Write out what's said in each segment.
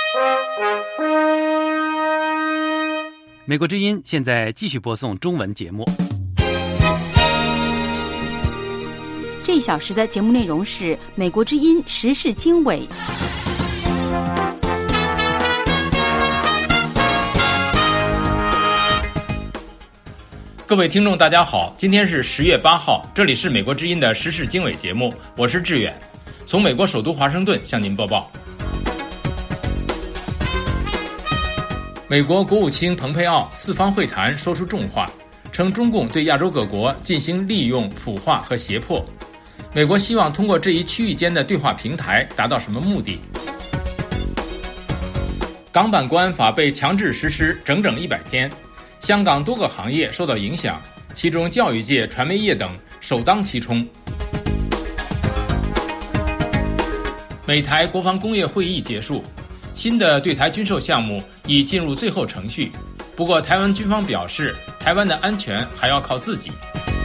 美国之音现在继续播送中文节目。 这一小时的节目内容是美国之音时事经纬。 各位听众大家好，今天是10月8号，这里是美国之音的时事经纬节目，我是志远，从美国首都华盛顿向您播报。美国国务卿蓬佩奥四方会谈说出重话，称中共对亚洲各国进行利用、腐化和胁迫。美国希望通过这一区域间的对话平台达到什么目的？港版国安法被强制实施整整100天，香港多个行业受到影响，其中教育界、传媒业等首当其冲。美台国防工业会议结束，新的对台军售项目已进入最后程序，不过台湾军方表示，台湾的安全还要靠自己。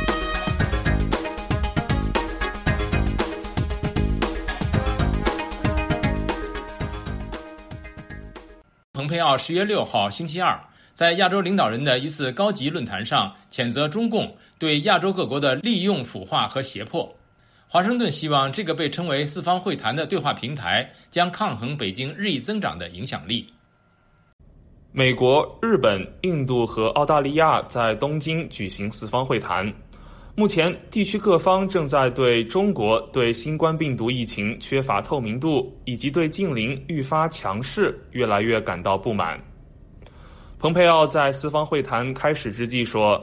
蓬佩奥10月6号星期二在亚洲领导人的一次高级论坛上谴责中共对亚洲各国的利用、腐化和胁迫。华盛顿希望这个被称为四方会谈的对话平台将抗衡北京日益增长的影响力。 美国、日本、印度和澳大利亚在东京举行四方会谈。目前，地区各方正在对中国对新冠病毒疫情缺乏透明度，以及对近邻愈发强势越来越感到不满。蓬佩奥在四方会谈开始之际说，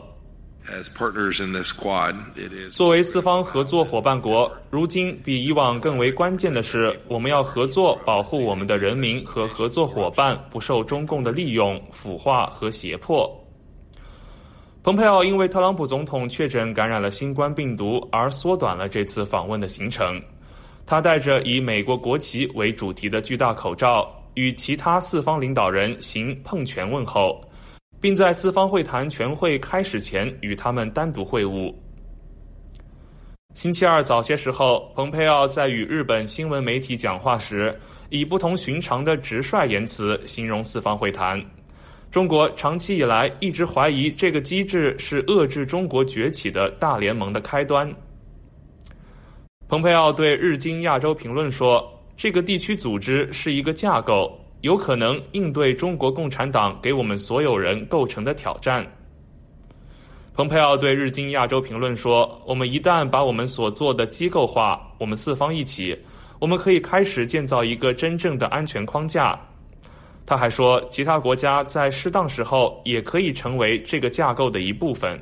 作为四方合作伙伴国，如今比以往更为关键的是，我们要合作保护我们的人民和合作伙伴不受中共的利用、腐化和胁迫。蓬佩奥因为特朗普总统确诊感染了新冠病毒而缩短了这次访问的行程。他戴着以美国国旗为主题的巨大口罩，与其他四方领导人行碰拳问候，并在四方会谈全会开始前与他们单独会晤。星期二早些时候，蓬佩奥在与日本新闻媒体讲话时，以不同寻常的直率言辞形容四方会谈。中国长期以来一直怀疑这个机制是遏制中国崛起的大联盟的开端。蓬佩奥对日经亚洲评论说，这个地区组织是一个架构，有可能应对中国共产党给我们所有人构成的挑战。蓬佩奥对日经亚洲评论说，我们一旦把我们所做的机构化，我们四方一起，我们可以开始建造一个真正的安全框架。他还说，其他国家在适当时候也可以成为这个架构的一部分。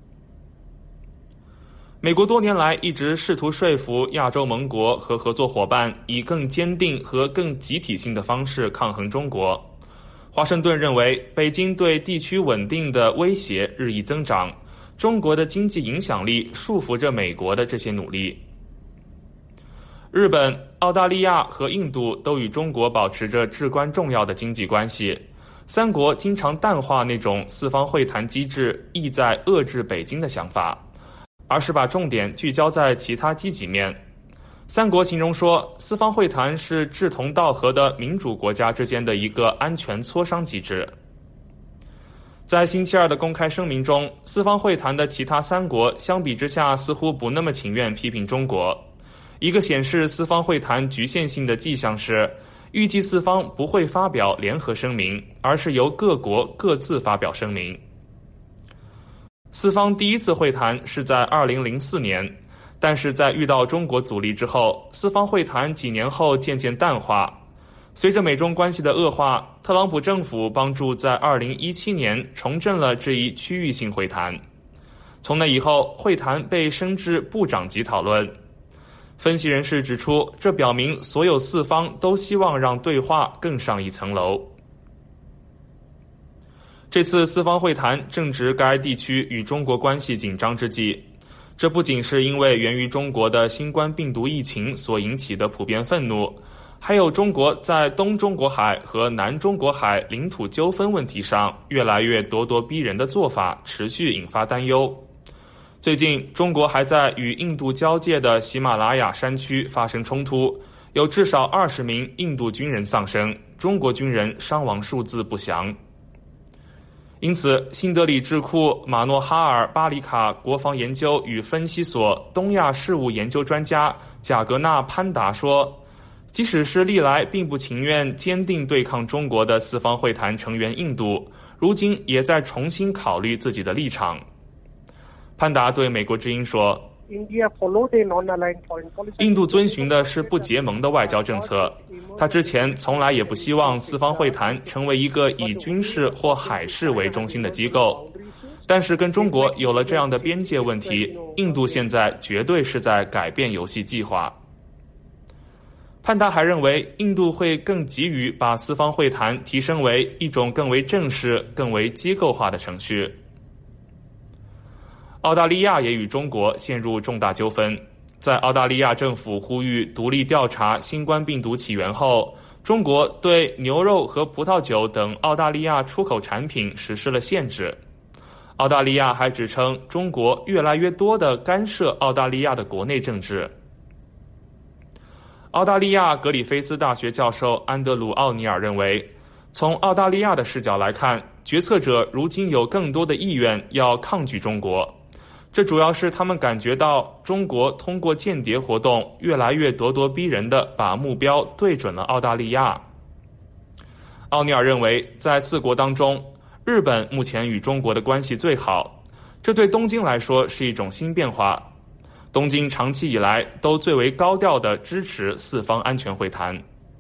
美国多年来一直试图说服亚洲盟国和合作伙伴以更坚定和更集体性的方式抗衡中国。华盛顿认为，北京对地区稳定的威胁日益增长，中国的经济影响力束缚着美国的这些努力。日本、澳大利亚和印度都与中国保持着至关重要的经济关系，三国经常淡化那种四方会谈机制意在遏制北京的想法，而是把重点聚焦在其他积极面。三国形容说，四方会谈是志同道合的民主国家之间的一个安全磋商机制。在星期二的公开声明中，四方会谈的其他三国相比之下似乎不那么情愿批评中国。一个显示四方会谈局限性的迹象是，预计四方不会发表联合声明，而是由各国各自发表声明。四方第一次会谈是在2004年，但是在遇到中国阻力之后，四方会谈几年后渐渐淡化。随着美中关系的恶化，特朗普政府帮助在2017年重振了这一区域性会谈。从那以后，会谈被升至部长级讨论。分析人士指出，这表明所有四方都希望让对话更上一层楼。这次四方会谈正值该地区与中国关系紧张之际，这不仅是因为源于中国的新冠病毒疫情所引起的普遍愤怒，还有中国在东中国海和南中国海领土纠纷问题上越来越咄咄逼人的做法持续引发担忧。最近，中国还在与印度交界的喜马拉雅山区发生冲突， 有至少20名印度军人丧生，中国军人伤亡数字不详。因此，新德里智库马诺哈尔·巴里卡国防研究与分析所东亚事务研究专家贾格纳潘达说，即使是历来并不情愿坚定对抗中国的四方会谈成员印度，如今也在重新考虑自己的立场。潘达对美国之音说，印度遵循的是不结盟的外交政策，他之前从来也不希望四方会谈成为一个以军事或海事为中心的机构，但是跟中国有了这样的边界问题，印度现在绝对是在改变游戏计划。潘达还认为，印度会更急于把四方会谈提升为一种更为正式、更为机构化的程序。澳大利亚也与中国陷入重大纠纷。在澳大利亚政府呼吁独立调查新冠病毒起源后，中国对牛肉和葡萄酒等澳大利亚出口产品实施了限制。澳大利亚还指称中国越来越多地干涉澳大利亚的国内政治。澳大利亚格里菲斯大学教授安德鲁·奥尼尔认为，从澳大利亚的视角来看，决策者如今有更多的意愿要抗拒中国，这主要是他们感觉到中国通过间谍活动越来越咄咄逼人地把目标对准了澳大利亚。奥尼尔认为，在4国当中，日本目前与中国的关系最好，这对东京来说是一种新变化。东京长期以来都最为高调地支持四方安全会谈。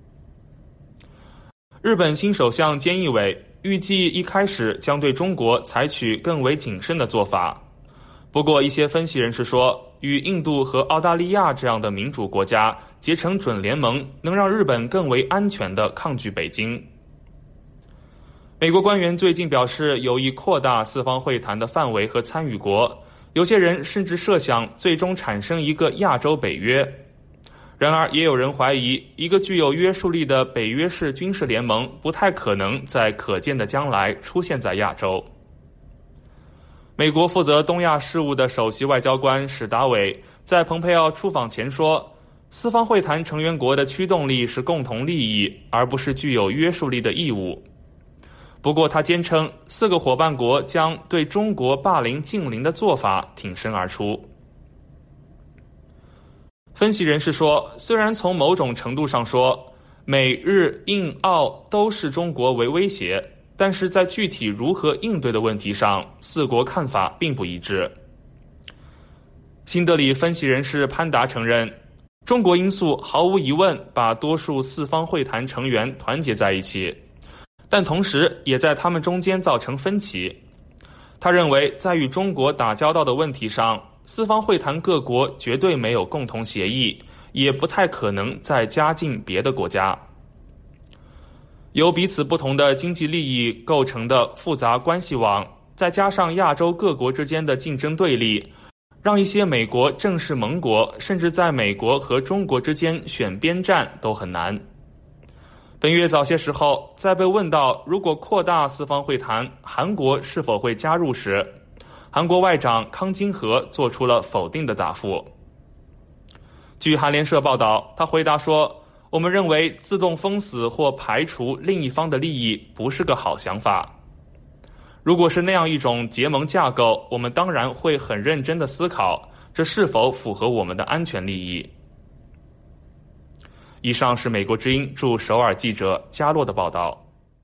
日本新首相菅义伟预计一开始将对中国采取更为谨慎的做法，不过一些分析人士说，与印度和澳大利亚这样的民主国家结成准联盟，能让日本更为安全地抗拒北京。美国官员最近表示有意扩大四方会谈的范围和参与国，有些人甚至设想最终产生一个亚洲北约。然而也有人怀疑，一个具有约束力的北约式军事联盟不太可能在可见的将来出现在亚洲。美国负责东亚事务的首席外交官史达伟在蓬佩奥出访前说，四方会谈成员国的驱动力是共同利益，而不是具有约束力的义务。不过他坚称4个伙伴国将对中国霸凌近邻的做法挺身而出。分析人士说，虽然从某种程度上说，美日印澳都视中国为威胁，但是在具体如何应对的问题上，4国看法并不一致。新德里分析人士潘达承认，中国因素毫无疑问把多数四方会谈成员团结在一起，但同时也在他们中间造成分歧。他认为，在与中国打交道的问题上，四方会谈各国绝对没有共同协议，也不太可能再加进别的国家。由彼此不同的经济利益构成的复杂关系网，再加上亚洲各国之间的竞争对立，让一些美国正式盟国甚至在美国和中国之间选边站都很难。本月早些时候，在被问到如果扩大四方会谈，韩国是否会加入时，韩国外长康京和做出了否定的答复。据韩联社报道，他回答说，我们认为自动封死或排除另一方的利益不是个好想法。如果是那样一种结盟架构，我们当然会很认真地思考，这是否符合我们的安全利益。以上是美国之音驻首尔记者加洛的报道。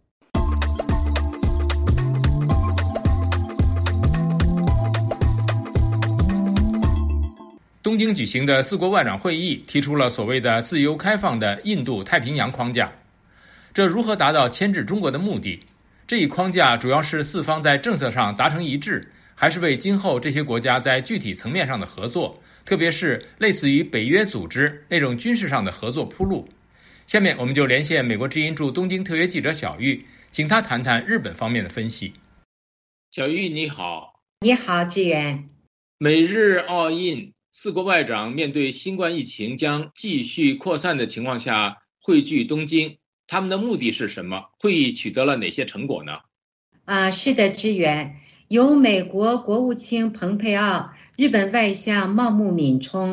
东京举行的4国外长会议提出了所谓的自由开放的印度太平洋框架，这如何达到牵制中国的目的？这一框架主要是4方在政策上达成一致，还是为今后这些国家在具体层面上的合作，特别是类似于北约组织那种军事上的合作铺路？下面我们就连线美国之音驻东京特约记者小玉，请他谈谈日本方面的分析。小玉你好。 你好，志远。 美日澳印4国外长面对新冠疫情将继续扩散的情况下汇聚东京，他们的目的是什么？会议取得了哪些成果呢？ 是的，志远。由美国国务卿蓬佩奥、日本外相茂木敏充、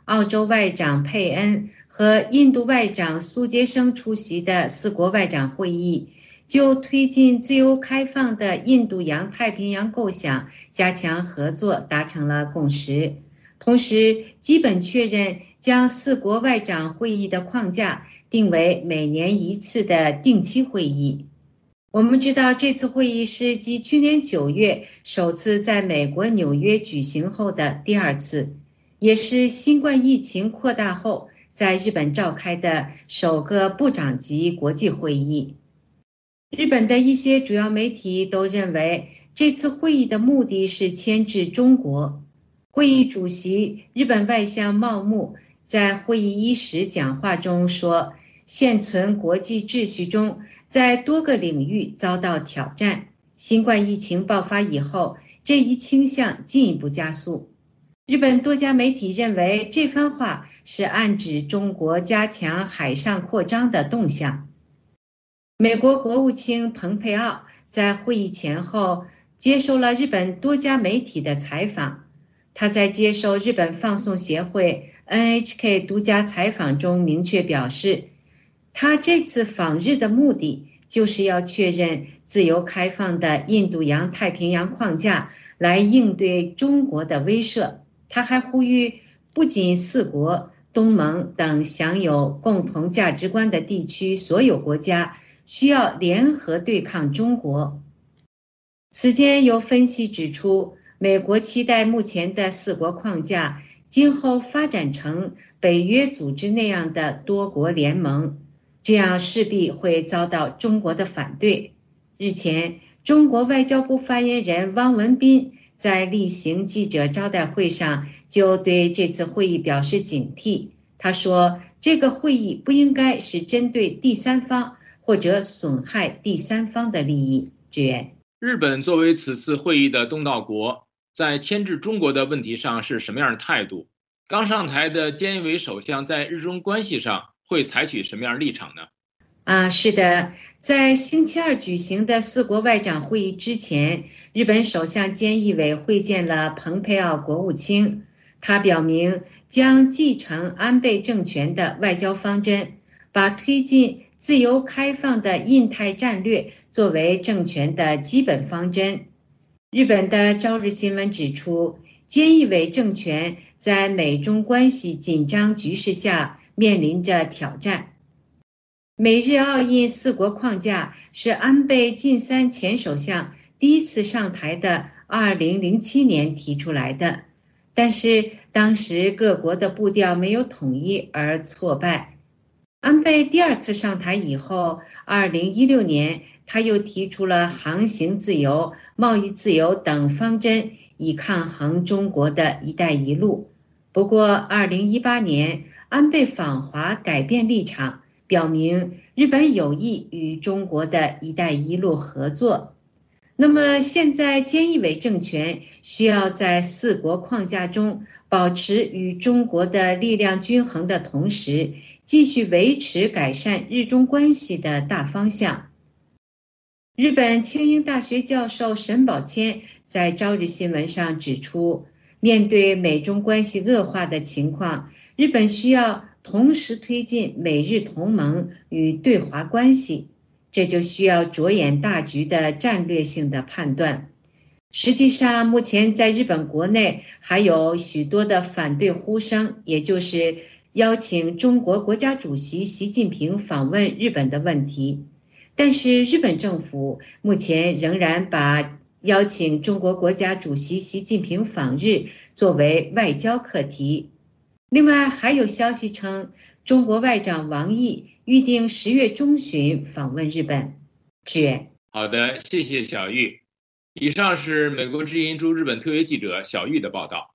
澳洲外长佩恩和印度外长苏杰生出席的四国外长会议，就推进自由开放的印度洋太平洋构想加强合作达成了共识，同时基本确认将四国外长会议的框架定为每年一次的定期会议。我们知道这次会议是继去年9月首次在美国纽约举行后的第2次，也是新冠疫情扩大后在日本召开的首个部长级国际会议。日本的一些主要媒体都认为这次会议的目的是牵制中国。会议主席日本外相茂木在会议伊始讲话中说，现存国际秩序中在多个领域遭到挑战，新冠疫情爆发以后，这一倾向进一步加速。日本多家媒体认为这番话是暗指中国加强海上扩张的动向。美国国务卿蓬佩奥在会议前后接受了日本多家媒体的采访。他在接受日本放送协会 NHK 独家采访中明确表示，他这次访日的目的就是要确认自由开放的印度洋太平洋框架来应对中国的威慑。他还呼吁不仅四国、东盟等享有共同价值观的地区所有国家需要联合对抗中国。此间有分析指出，美国期待目前的四国框架今后发展成北约组织那样的多国联盟，这样势必会遭到中国的反对。日前，中国外交部发言人汪文斌在例行记者招待会上就对这次会议表示警惕。他说，这个会议不应该是针对第三方或者损害第三方的利益。志远， 日本作为此次会议的东道国，在牵制中国的问题上是什么样的态度？刚上台的菅义伟首相在日中关系上会采取什么样的立场呢？ 是的，在星期二举行的四国外长会议之前，日本首相菅义伟会见了蓬佩奥国务卿，他表明将继承安倍政权的外交方针，把推进自由开放的印太战略作为政权的基本方针。日本的朝日新闻指出，菅义伟政权在美中关系紧张局势下面临着挑战。美日澳印四国框架是安倍晋三前首相第一次上台的2007年提出来的，但是当时各国的步调没有统一而挫败。安倍第2次上台以后，2016年他又提出了航行自由、贸易自由等方针，以抗衡中国的一带一路。不过2018年，安倍访华改变立场，表明日本有意与中国的一带一路合作。那么现在菅义伟政权需要在四国框架中保持与中国的力量均衡的同时，继续维持改善日中关系的大方向。日本庆应大学教授沈宝谦在朝日新闻上指出，面对美中关系恶化的情况，日本需要同时推进美日同盟与对华关系，这就需要着眼大局的战略性的判断。实际上，目前在日本国内还有许多的反对呼声，也就是邀请中国国家主席习近平访问日本的问题。但是日本政府目前仍然把邀请中国国家主席习近平访日作为外交课题。另外还有消息称，中国外长王毅预定10月中旬访问日本。志远， 好的，谢谢小玉。以上是美国之音驻日本特约记者小玉的报道。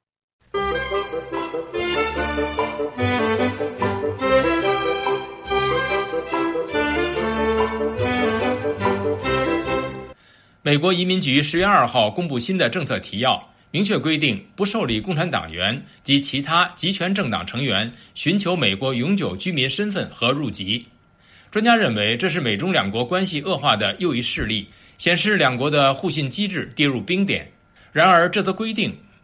美国移民局10月2号公布新的政策提要，明确规定不受理共产党员及其他集权政党成员寻求美国永久居民身份和入籍。专家认为，这是美中两国关系恶化的又一事例，显示两国的互信机制跌入冰点。然而，这则规定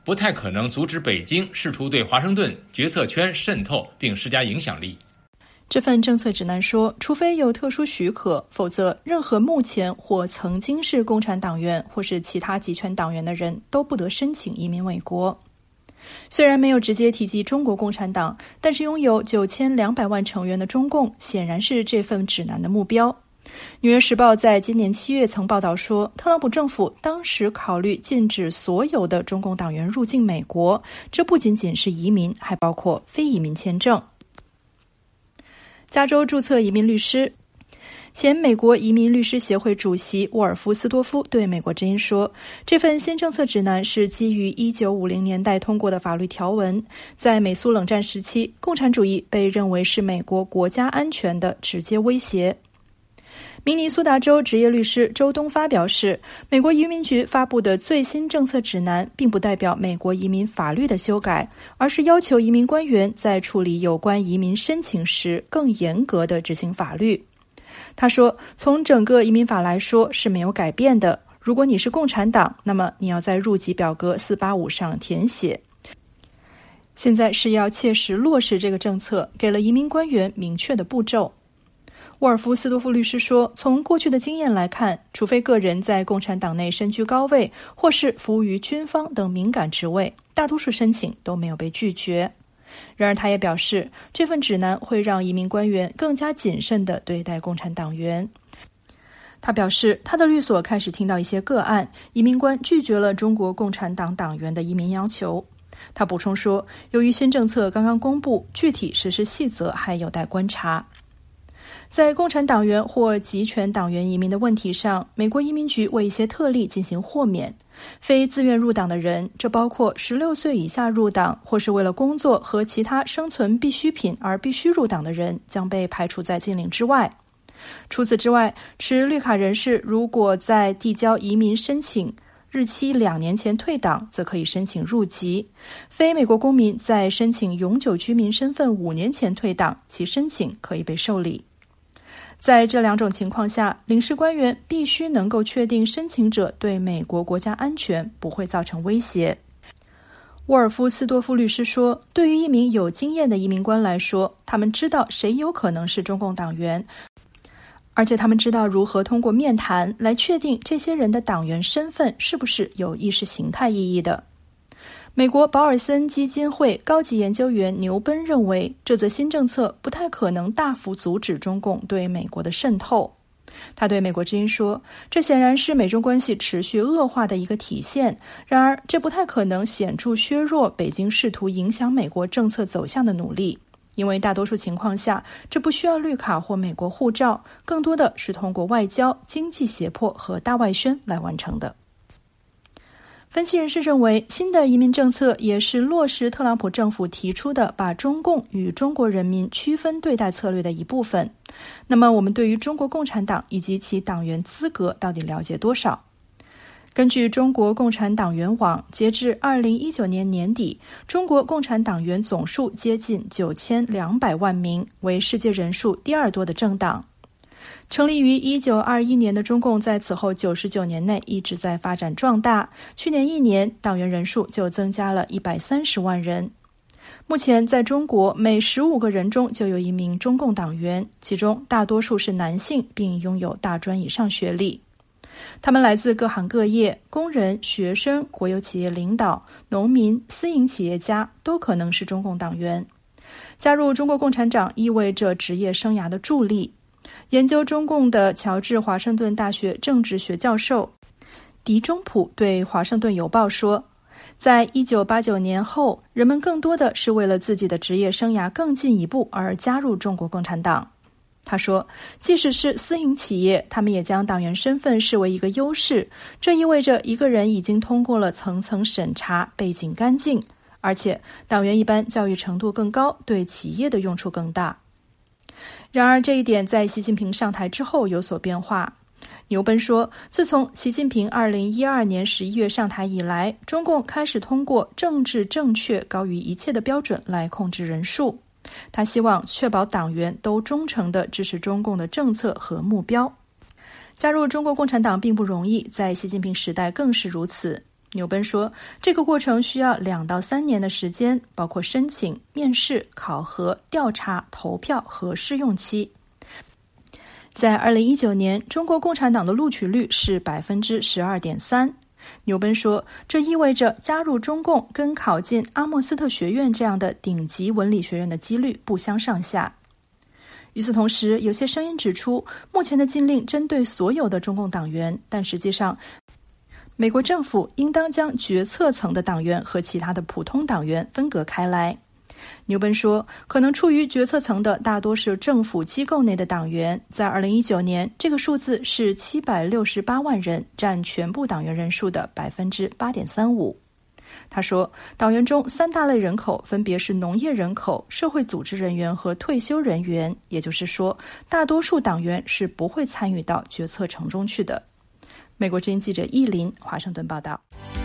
不太可能阻止北京试图对华盛顿决策圈渗透并施加影响力。 这份政策指南说，除非有特殊许可，否则任何目前或曾经是共产党员或是其他极权党员的人都不得申请移民美国。虽然没有直接提及中国共产党，但是拥有9200万成员的中共显然是这份指南的目标。纽约时报在今年7月曾报道说，特朗普政府当时考虑禁止所有的中共党员入境美国，这不仅仅是移民，还包括非移民签证。加州注册移民律师、前美国移民律师协会主席沃尔夫斯多夫对美国之音说，这份新政策指南是基于1950年代通过的法律条文。在美苏冷战时期，共产主义被认为是美国国家安全的直接威胁。明尼苏达州职业律师周东发表示，美国移民局发布的最新政策指南并不代表美国移民法律的修改，而是要求移民官员在处理有关移民申请时更严格地执行法律。他说，从整个移民法来说是没有改变的。如果你是共产党，那么你要在入籍表格485上填写。现在是要切实落实这个政策，给了移民官员明确的步骤。沃尔夫斯多夫律师说，从过去的经验来看，除非个人在共产党内身居高位，或是服务于军方等敏感职位，大多数申请都没有被拒绝。然而他也表示，这份指南会让移民官员更加谨慎地对待共产党员。他表示，他的律所开始听到一些个案，移民官拒绝了中国共产党党员的移民要求。他补充说，由于新政策刚刚公布，具体实施细则还有待观察。在共产党员或极权党员移民的问题上，美国移民局为一些特例进行豁免。非自愿入党的人，这包括16岁以下入党或是为了工作和其他生存必需品而必须入党的人，将被排除在禁令之外。除此之外，持绿卡人士如果在递交移民申请日期2年前退党，则可以申请入籍。非美国公民在申请永久居民身份5年前退党，其申请可以被受理。在这两种情况下，领事官员必须能够确定申请者对美国国家安全不会造成威胁。沃尔夫斯多夫律师说，对于一名有经验的移民官来说，他们知道谁有可能是中共党员，而且他们知道如何通过面谈来确定这些人的党员身份是不是有意识形态意义的。美国保尔森基金会高级研究员牛奔认为，这则新政策不太可能大幅阻止中共对美国的渗透。他对美国之音说，这显然是美中关系持续恶化的一个体现，然而这不太可能显著削弱北京试图影响美国政策走向的努力，因为大多数情况下，这不需要绿卡或美国护照，更多的是通过外交、经济胁迫和大外宣来完成的。分析人士认为，新的移民政策也是落实特朗普政府提出的把中共与中国人民区分对待策略的一部分。那么我们对于中国共产党以及其党员资格到底了解多少？根据中国共产党员网，截至2019年年底，中国共产党员总数接近9200万名，为世界人数第2多的政党。成立于1921年的中共在此后99年内一直在发展壮大，去年1年党员人数就增加了130万人。目前在中国，每15个人中就有一名中共党员，其中大多数是男性，并拥有大专以上学历。他们来自各行各业，工人、学生、国有企业领导、农民、私营企业家都可能是中共党员。加入中国共产党意味着职业生涯的助力。研究中共的乔治华盛顿大学政治学教授狄中普对华盛顿邮报说，在1989年后，人们更多的是为了自己的职业生涯更进一步而加入中国共产党。他说，即使是私营企业，他们也将党员身份视为一个优势，这意味着一个人已经通过了层层审查，背景干净，而且党员一般教育程度更高，对企业的用处更大。然而这一点在习近平上台之后有所变化。牛奔说，自从习近平2012年11月上台以来，中共开始通过政治正确高于一切的标准来控制人数。他希望确保党员都忠诚地支持中共的政策和目标。加入中国共产党并不容易，在习近平时代更是如此。 纽奔说，这个过程需要2到3年的时间，包括申请、面试、考核、调查、投票和试用期。在2019年，中国共产党的录取率是 12.3%。纽奔说，这意味着加入中共跟考进阿莫斯特学院这样的顶级文理学院的几率不相上下。与此同时，有些声音指出，目前的禁令针对所有的中共党员，但实际上美国政府应当将决策层的党员和其他的普通党员分隔开来。纽奔说，可能处于决策层的大多是政府机构内的党员，在2019年，这个数字是768万人，占全部党员人数的 8.35%。他说，党员中3大类人口分别是农业人口、社会组织人员和退休人员，也就是说，大多数党员是不会参与到决策层中去的。美国之音记者易林，华盛顿报道。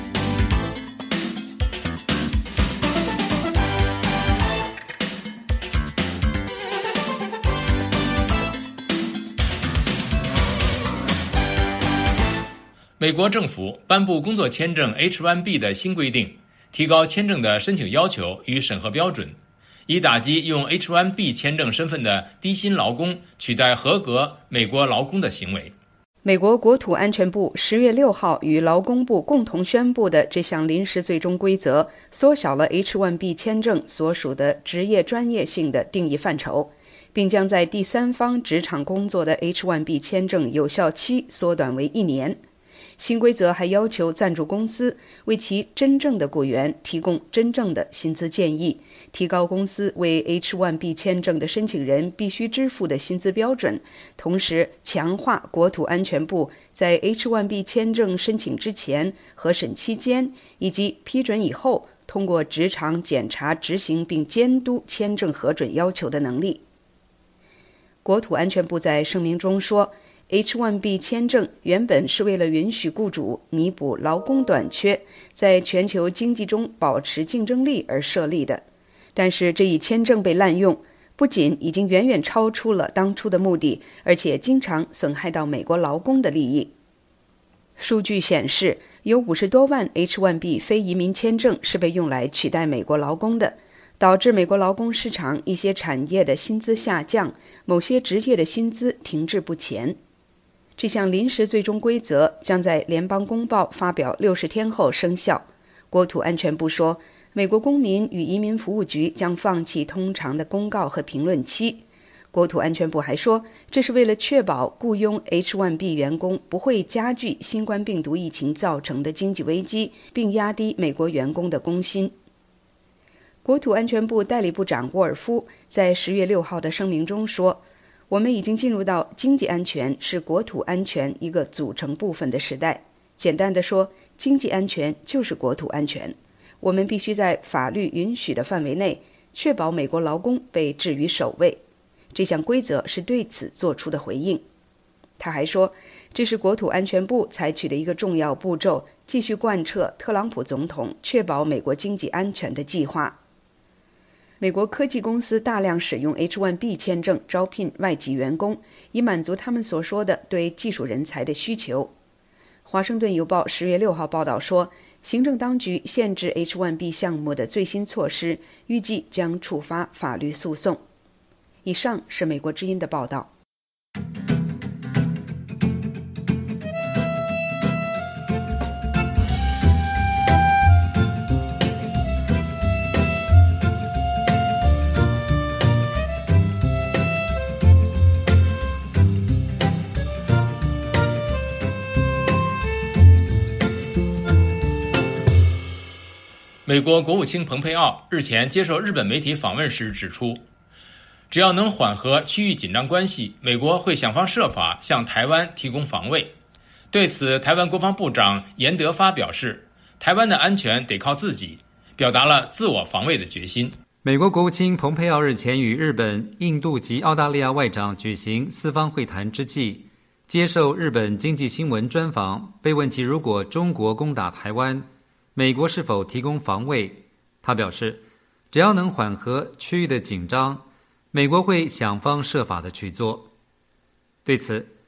美国政府颁布工作签证 H-1B 的新规定，提高签证的申请要求与审核标准，以打击用 H-1B 签证身份的低薪劳工取代合格美国劳工的行为。 美国国土安全部10月6号与劳工部共同宣布的这项临时最终规则，缩小了 H-1B 签证所属的职业专业性的定义范畴，并将在第三方职场工作的 H-1B 签证有效期缩短为1年。新规则还要求赞助公司为其真正的雇员提供真正的薪资建议，提高公司为 H-1B 签证的申请人必须支付的薪资标准，同时强化国土安全部在 H-1B 签证申请之前、核审期间以及批准以后通过职场检查执行并监督签证核准要求的能力。国土安全部在声明中说，H-1B 签证原本是为了允许雇主弥补劳工短缺，在全球经济中保持竞争力而设立的。但是这一签证被滥用，不仅已经远远超出了当初的目的，而且经常损害到美国劳工的利益。数据显示，有50多万 H-1B 非移民签证是被用来取代美国劳工的，导致美国劳工市场一些产业的薪资下降，某些职业的薪资停滞不前。这项临时最终规则将在联邦公报发表60天后生效。国土安全部说，美国公民与移民服务局将放弃通常的公告和评论期。国土安全部还说，这是为了确保雇佣 H-1B 员工不会加剧新冠病毒疫情造成的经济危机，并压低美国员工的工薪。国土安全部代理部长沃尔夫在10月6号的声明中说，我们已经进入到经济安全是国土安全一个组成部分的时代。简单的说，经济安全就是国土安全。我们必须在法律允许的范围内，确保美国劳工被置于首位。这项规则是对此做出的回应。他还说，这是国土安全部采取的一个重要步骤，继续贯彻特朗普总统确保美国经济安全的计划。美国科技公司大量使用 H-1B 签证招聘外籍员工，以满足他们所说的对技术人才的需求。华盛顿邮报10月6号报道说，行政当局限制 H-1B 项目的最新措施预计将触发法律诉讼。以上是美国之音的报道。 美国国务卿蓬佩奥日前接受日本媒体访问时指出，只要能缓和区域紧张关系，美国会想方设法向台湾提供防卫。对此，台湾国防部长严德发表示，台湾的安全得靠自己，表达了自我防卫的决心。 美国国务卿蓬佩奥日前与日本、印度及澳大利亚外长举行四方会谈之际，接受日本经济新闻专访，被问及如果中国攻打台湾，美国是否提供防卫，他表示，只要能缓和区域的紧张，美国会想方设法的去做。对此，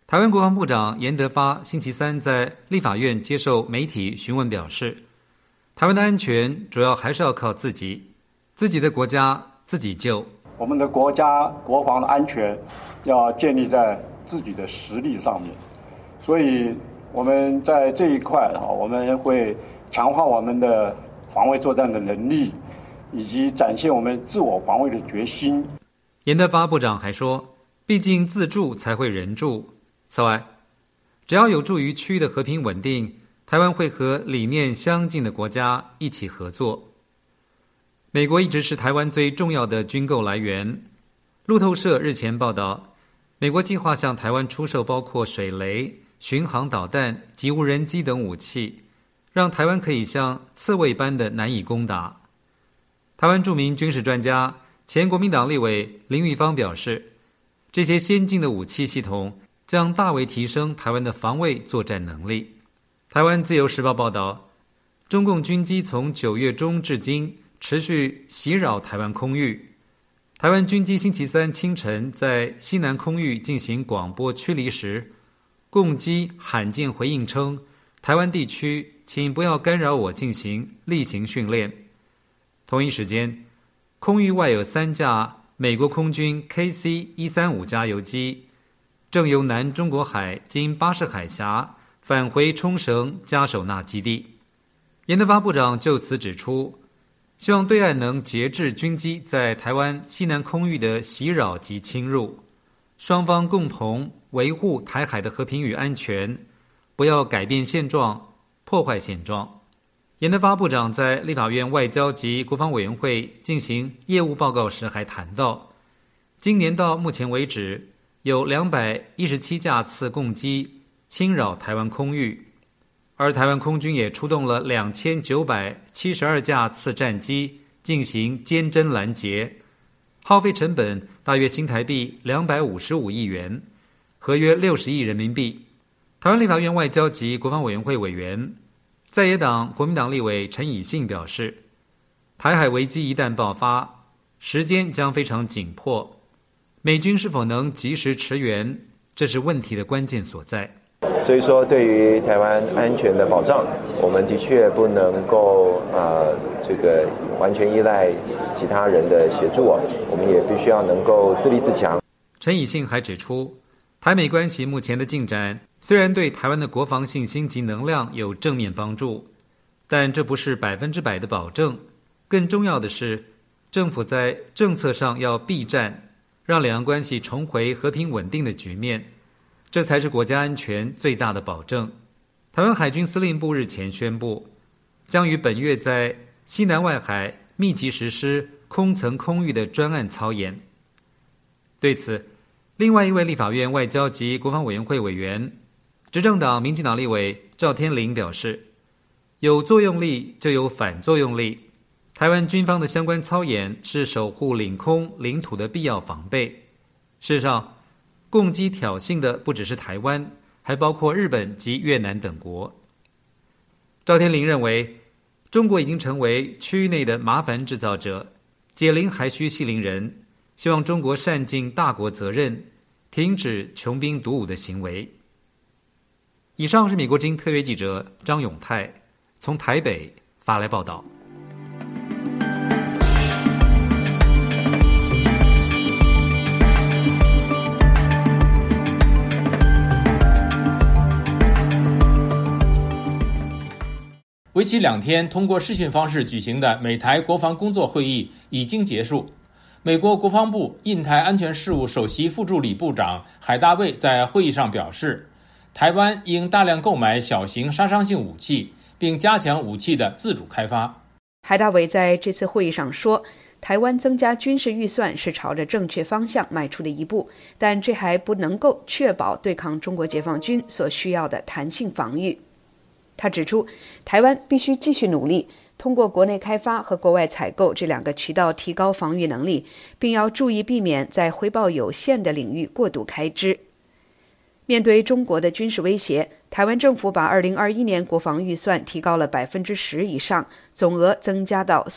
台湾国防部长严德发星期三在立法院接受媒体询问表示，台湾的安全主要还是要靠自己的国家自己救。 我们的国家国防的安全要建立在自己的实力上面，所以我们在这一块我们会强化我们的防卫作战的能力，以及展现我们自我防卫的决心。 严德发部长还说，毕竟自助才会人助。此外，只要有助于区域的和平稳定，台湾会和理念相近的国家一起合作。美国一直是台湾最重要的军购来源。路透社日前报道，美国计划向台湾出售包括水雷、巡航导弹及无人机等武器，让台湾可以像刺猬般的难以攻打。台湾著名军事专家、前国民党立委林玉芳表示，这些先进的武器系统将大为提升台湾的防卫作战能力。台湾自由时报报道，中共军机从9月中至今持续袭扰台湾空域。台湾军机星期三清晨在西南空域进行广播驱离时，共机罕见回应称，台湾地区请不要干扰我进行例行训练。同一时间，空域外有3架美国空军 KC-135加油机正由南中国海经巴士海峡返回冲绳加手纳基地。严德发部长就此指出，希望对岸能节制军机在台湾西南空域的袭扰及侵入，双方共同维护台海的和平与安全，不要改变现状，破坏现状。严德发部长在立法院外交及国防委员会进行业务报告时还谈到，今年到目前为止有217架次共机侵扰台湾空域，而台湾空军也出动了2972架次战机进行监侦拦截，耗费成本大约新台币255亿元，合约60亿人民币。台湾立法院外交及国防委员会委员、在野党国民党立委陈以信表示，台海危机一旦爆发，时间将非常紧迫，美军是否能及时驰援，这是问题的关键所在。 所以说，对于台湾安全的保障，我们的确不能够完全依赖其他人的协助，我们也必须要能够自立自强。 陈以信还指出，台美关系目前的进展虽然对台湾的国防信心及能量有正面帮助，但这不是100%的保证。更重要的是，政府在政策上要避战，让两岸关系重回和平稳定的局面，这才是国家安全最大的保证。台湾海军司令部日前宣布，将于本月在西南外海密集实施空层空域的专案操演。对此，另外一位立法院外交及国防委员会委员、执政党民进党立委赵天麟表示，有作用力就有反作用力，台湾军方的相关操演是守护领空领土的必要防备。事实上，共机挑衅的不只是台湾，还包括日本及越南等国。赵天麟认为，中国已经成为区域内的麻烦制造者，解铃还须系铃人，希望中国善尽大国责任，停止穷兵黩武的行为。以上是美国之音特约记者张永泰从台北发来报道。 为期2天通过视讯方式举行的美台国防工作会议已经结束。美国国防部印太安全事务首席副助理部长海大卫在会议上表示，台湾应大量购买小型杀伤性武器，并加强武器的自主开发。 海大卫在这次会议上说，台湾增加军事预算是朝着正确方向迈出的一步，但这还不能够确保对抗中国解放军所需要的弹性防御。他指出，台湾必须继续努力，通过国内开发和国外采购这2个渠道提高防御能力，并要注意避免在回报有限的领域过度开支。 面对中国的军事威胁，台湾政府把2021年国防预算提高了10%以上，总额增加到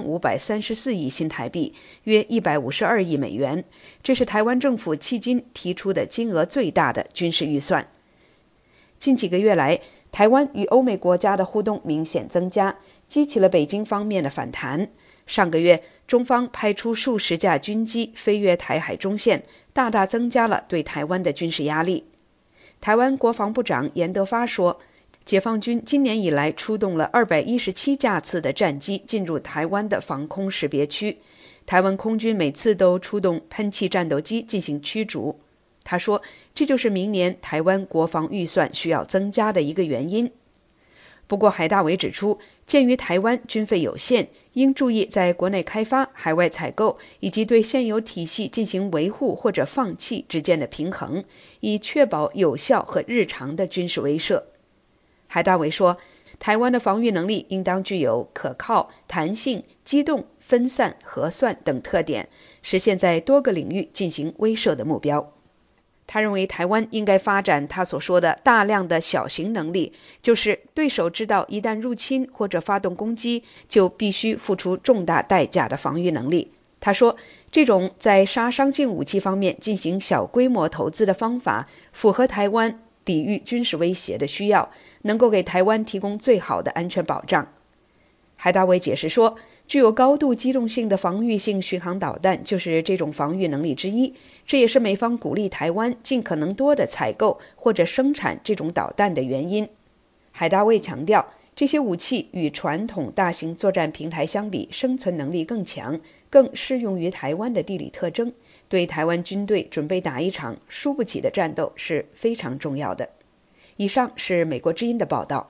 4534亿新台币，约152亿美元。这是台湾政府迄今提出的金额最大的军事预算。近几个月来，台湾与欧美国家的互动明显增加，激起了北京方面的反弹。上个月，中方派出数十架军机飞越台海中线，大大增加了对台湾的军事压力。台湾国防部长严德发说，解放军今年以来出动了217架次的战机进入台湾的防空识别区，台湾空军每次都出动喷气战斗机进行驱逐。他说，这就是明年台湾国防预算需要增加的一个原因。不过海大伟指出，鉴于台湾军费有限，应注意在国内开发、海外采购以及对现有体系进行维护或者放弃之间的平衡，以确保有效和日常的军事威慑。海大伟说，台湾的防御能力应当具有可靠、弹性、机动、分散、核算等特点，实现在多个领域进行威慑的目标。他认为台湾应该发展他所说的大量的小型能力，就是对手知道一旦入侵或者发动攻击，就必须付出重大代价的防御能力。他说，这种在杀伤性武器方面进行小规模投资的方法，符合台湾抵御军事威胁的需要，能够给台湾提供最好的安全保障。海大伟解释说，具有高度机动性的防御性巡航导弹就是这种防御能力之一，这也是美方鼓励台湾尽可能多的采购或者生产这种导弹的原因。海大伟强调，这些武器与传统大型作战平台相比，生存能力更强，更适用于台湾的地理特征，对台湾军队准备打一场输不起的战斗是非常重要的。以上是美国之音的报道。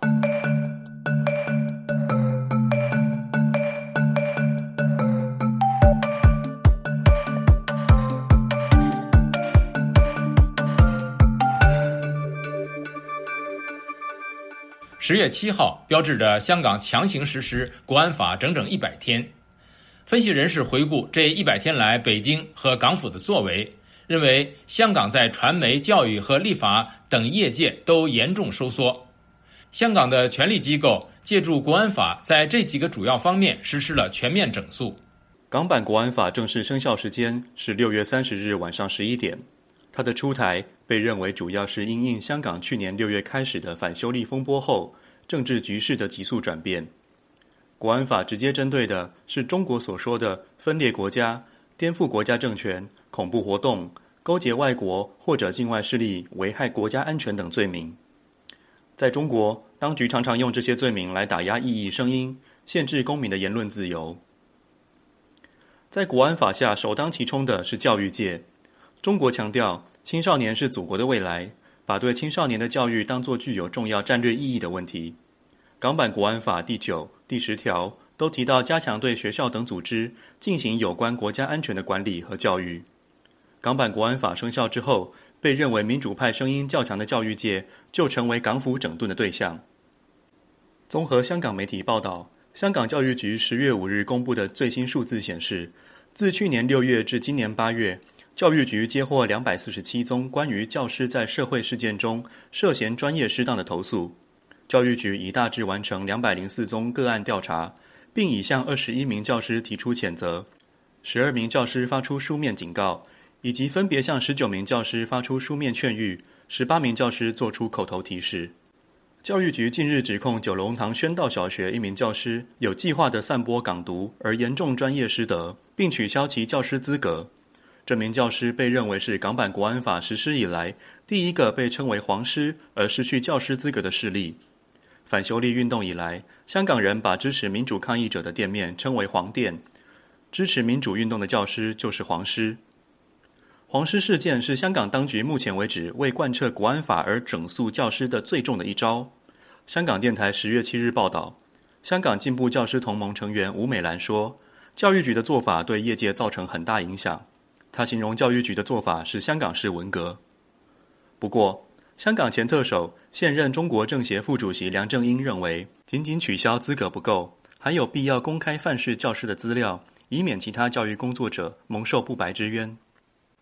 10月7号标志着香港强行实施国安法整整100天。分析人士回顾这100天来北京和港府的作为，认为香港在传媒、教育和立法等业界都严重收缩。香港的权力机构借助国安法在这几个主要方面实施了全面整肃。 港版国安法正式生效时间是6月30日晚上11点。它的出台被认为主要是因应香港去年6月开始的反修例风波后政治局势的急速转变。国安法直接针对的是中国所说的分裂国家、颠覆国家政权、恐怖活动、勾结外国或者境外势力危害国家安全等罪名。在中国，当局常常用这些罪名来打压异议声音，限制公民的言论自由。在国安法下首当其冲的是教育界。中国强调青少年是祖国的未来，把对青少年的教育当作具有重要战略意义的问题。港版国安法第9、第10条都提到加强对学校等组织进行有关国家安全的管理和教育。港版国安法生效之后，被认为民主派声音较强的教育界就成为港府整顿的对象。综合香港媒体报道，香港教育局10月5日公布的最新数字显示，自去年6月至今年8月，教育局接获247宗关于教师在社会事件中涉嫌专业失当的投诉。教育局已大致完成204宗个案调查，并已向21名教师提出谴责，12名教师发出书面警告，以及分别向19名教师发出书面劝喻，18名教师作出口头提示。教育局近日指控九龙塘宣道小学一名教师有计划地散播港独而严重专业失德，并取消其教师资格。这名教师被认为是港版国安法实施以来第一个被称为黄师而失去教师资格的事例。反修例运动以来，香港人把支持民主抗议者的店面称为黄店，支持民主运动的教师就是黄师。黄师事件是香港当局目前为止为贯彻国安法而整肃教师的最重的一招。香港电台10月7日报道，香港进步教师同盟成员吴美兰说，教育局的做法对业界造成很大影响。他形容教育局的做法是香港式文革。不过，香港前特首、现任中国政协副主席梁振英认为，仅仅取消资格不够，还有必要公开范式教师的资料，以免其他教育工作者蒙受不白之冤。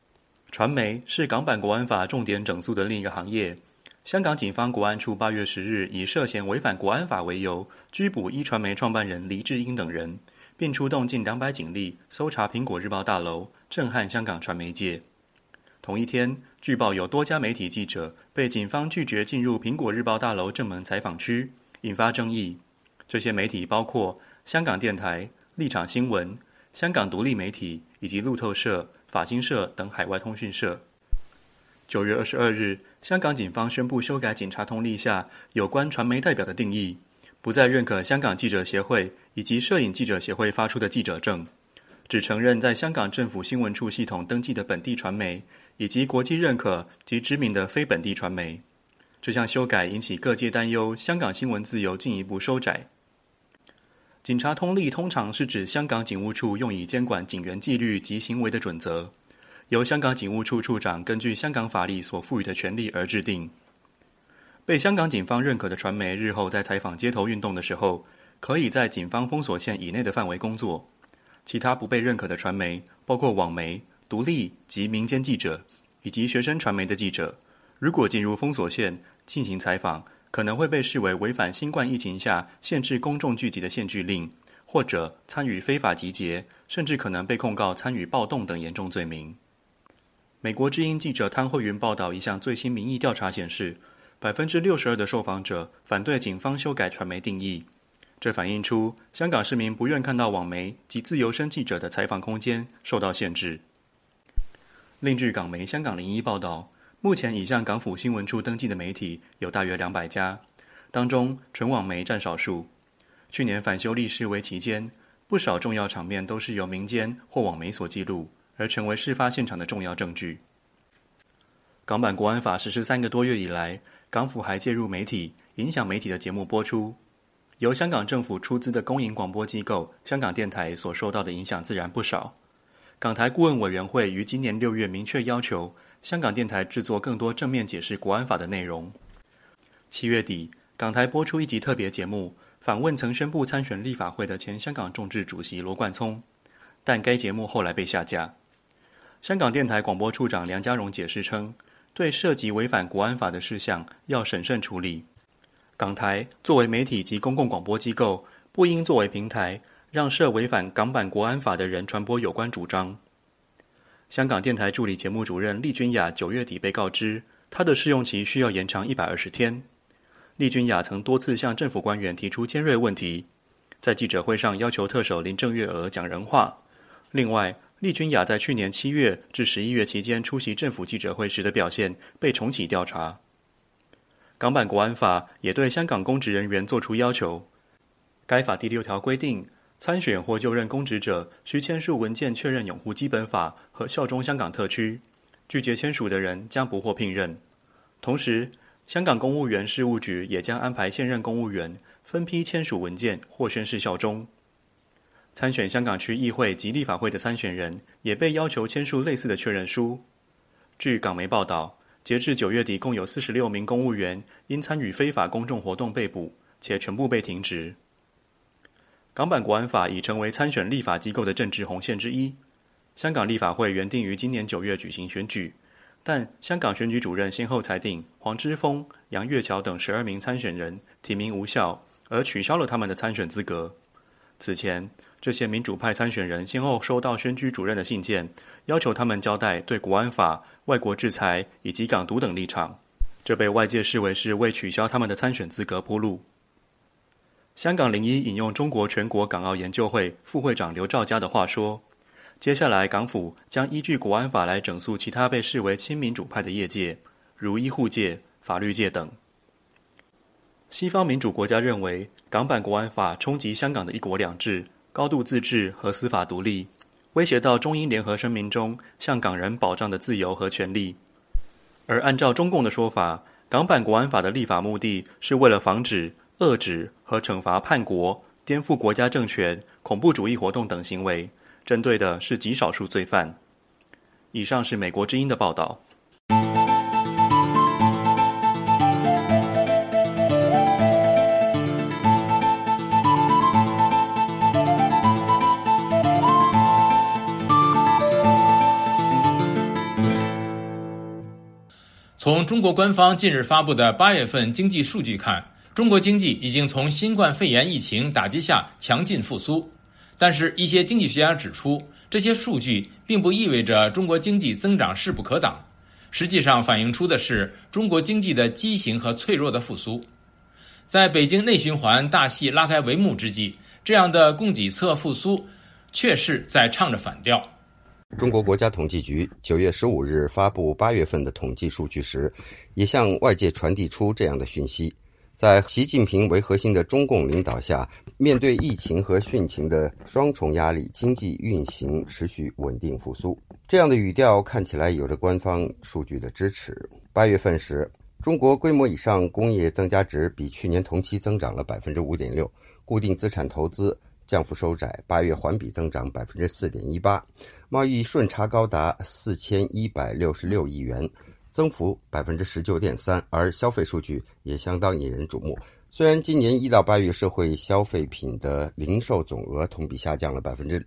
传媒是港版国安法重点整肃的另一个行业。香港警方国安处8月10日以涉嫌违反国安法为由，拘捕一传媒创办人黎智英等人，并出动近200警力搜查苹果日报大楼，震撼香港传媒界。同一天，据报有多家媒体记者被警方拒绝进入苹果日报大楼正门采访区，引发争议。这些媒体包括香港电台、立场新闻、香港独立媒体以及路透社、法新社等海外通讯社。9月22日，香港警方宣布修改警察通例下有关传媒代表的定义，不再认可香港记者协会以及摄影记者协会发出的记者证，只承认在香港政府新闻处系统登记的本地传媒，以及国际认可及知名的非本地传媒。这项修改引起各界担忧，香港新闻自由进一步收窄。警察通例通常是指香港警务处用以监管警员纪律及行为的准则，由香港警务处处长根据香港法律所赋予的权利而制定。被香港警方认可的传媒日后在采访街头运动的时候，可以在警方封锁线以内的范围工作。其他不被认可的传媒包括网媒、独立及民间记者以及学生传媒的记者，如果进入封锁线进行采访，可能会被视为违反新冠疫情下限制公众聚集的限聚令，或者参与非法集结，甚至可能被控告参与暴动等严重罪名。美国之音记者汤慧云报道一项最新民意调查显示，62%的受访者反对警方修改传媒定义。这反映出香港市民不愿看到网媒及自由身记者的采访空间受到限制。另据港媒香港01报道，目前已向港府新闻处登记的媒体有大约200家，当中纯网媒占少数。去年反修例示威期间，不少重要场面都是由民间或网媒所记录，而成为事发现场的重要证据。港版国安法实施3个多月以来，港府还介入媒体，影响媒体的节目播出。由香港政府出资的公营广播机构香港电台所受到的影响自然不少。港台顾问委员会于今年6月明确要求香港电台制作更多正面解释国安法的内容。7月底，港台播出一集特别节目，访问曾宣布参选立法会的前香港众志主席罗冠聪，但该节目后来被下架。香港电台广播处长梁家荣解释称，对涉及违反国安法的事项要审慎处理。港台作为媒体及公共广播机构，不应作为平台，让涉违反港版国安法的人传播有关主张。香港电台助理节目主任厉君雅9月底被告知，她的试用期需要延长120天。厉君雅曾多次向政府官员提出尖锐问题，在记者会上要求特首林郑月娥讲人话。另外，厉君雅在去年7月至11月期间出席政府记者会时的表现被重启调查。港版国安法也对香港公职人员作出要求。该法第6条规定，参选或就任公职者需签署文件确认拥护基本法和效忠香港特区，拒绝签署的人将不获聘任。同时，香港公务员事务局也将安排现任公务员分批签署文件或宣誓效忠。参选香港区议会及立法会的参选人也被要求签署类似的确认书。据港媒报道，截至9月底，共有46名公务员因参与非法公众活动被捕，且全部被停职。港版国安法已成为参选立法机构的政治红线之一。香港立法会原定于今年9月举行选举，但香港选举主任先后裁定黄之锋、杨岳桥等12名参选人提名无效，而取消了他们的参选资格。此前，这些民主派参选人先后收到选举主任的信件，要求他们交代对国安法、外国制裁以及港独等立场，这被外界视为是为取消他们的参选资格铺路。香港01引用中国全国港澳研究会副会长刘兆佳的话说，接下来港府将依据国安法来整肃其他被视为亲民主派的业界，如医护界、法律界等。西方民主国家认为，港版国安法冲击香港的一国两制、高度自治和司法独立，威胁到中英联合声明中向港人保障的自由和权利。而按照中共的说法，港版国安法的立法目的是为了防止、遏止和惩罚叛国、颠覆国家政权、恐怖主义活动等行为，针对的是极少数罪犯。以上是美国之音的报道。 从中国官方近日发布的8月份经济数据看，中国经济已经从新冠肺炎疫情打击下强劲复苏。但是一些经济学家指出，这些数据并不意味着中国经济增长势不可挡，实际上反映出的是中国经济的畸形和脆弱的复苏。在北京内循环大戏拉开帷幕之际，这样的供给侧复苏却是在唱着反调。 中国国家统计局9月15日发布8月份的统计数据时，也向外界传递出这样的讯息：在习近平为核心的中共领导下，面对疫情和汛情的双重压力，经济运行持续稳定复苏。这样的语调看起来有着官方数据的支持。8月份时，中国规模以上工业增加值比去年同期增长了 5.6%， 固定资产投资降幅收窄，8月环比增长 4.18%， 贸易顺差高达4166亿元，增幅 19.3%， 而消费数据也相当引人瞩目。虽然今年1到8月社会消费品的零售总额同比下降了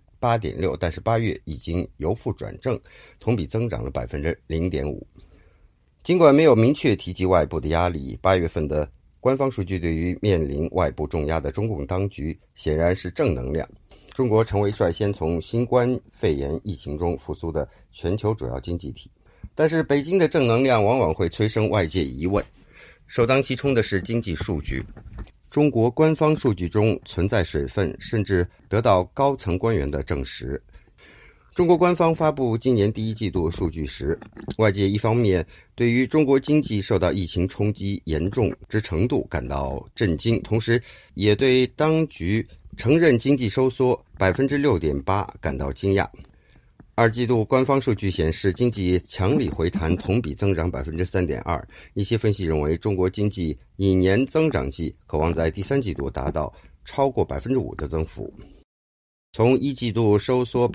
8.6%， 但是8月已经由负转正，同比增长了 0.5%。尽管没有明确提及外部的压力，8月份的官方数据对于面临外部重压的中共当局显然是正能量。中国成为率先从新冠肺炎疫情中复苏的全球主要经济体。但是北京的正能量往往会催生外界疑问，首当其冲的是经济数据。中国官方数据中存在水分，甚至得到高层官员的证实。中国官方发布今年第一季度数据时，外界一方面对于中国经济受到疫情冲击严重之程度感到震惊，同时也对当局承认经济收缩 6.8% 感到惊讶。二季度官方数据显示，经济强力回弹，同比增长 3.2%。一些分析认为，中国经济以年增长计可望在第三季度达到超过 5% 的增幅。从一季度收缩